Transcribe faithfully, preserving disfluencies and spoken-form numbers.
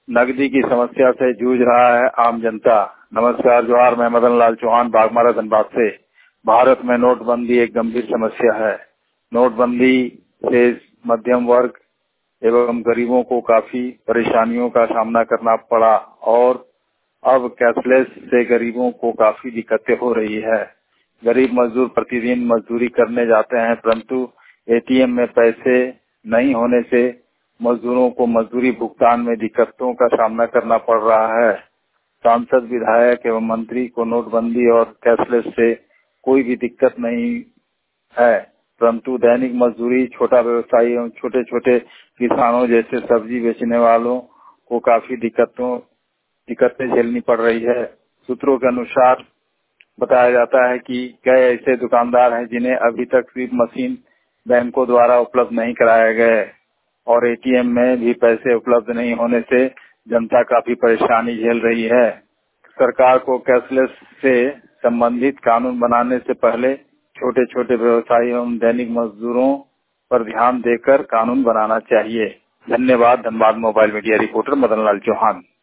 नकदी की समस्या से जूझ रहा है आम जनता। नमस्कार, जोहार। मैं मदन लाल चौहान, बाघमारा धनबाद से। भारत में नोटबंदी एक गंभीर समस्या है। नोटबंदी से मध्यम वर्ग एवं गरीबों को काफी परेशानियों का सामना करना पड़ा और अब कैशलेस से गरीबों को काफी दिक्कतें हो रही है। गरीब मजदूर प्रतिदिन मजदूरी करने जाते हैं, परंतु एटीएम में पैसे नहीं होने से मजदूरों को मजदूरी भुगतान में दिक्कतों का सामना करना पड़ रहा है। सांसद, विधायक एवं मंत्री को नोटबंदी और कैशलेस से कोई भी दिक्कत नहीं है, परंतु दैनिक मजदूरी, छोटा व्यवसायी एवं छोटे छोटे किसानों जैसे सब्जी बेचने वालों को काफी दिक्कतों दिक्कतें झेलनी पड़ रही है। सूत्रों के अनुसार बताया जाता है कि कई ऐसे दुकानदार हैं जिन्हें अभी तक स्लिप मशीन बैंकों द्वारा उपलब्ध नहीं कराए गए और एटीएम में भी पैसे उपलब्ध नहीं होने से जनता काफी परेशानी झेल रही है। सरकार को कैशलेस से संबंधित कानून बनाने से पहले छोटे छोटे व्यवसायी एवं दैनिक मजदूरों पर ध्यान देकर कानून बनाना चाहिए। धन्यवाद। Dhanbad mobile media reporter Madan Lal Chauhan.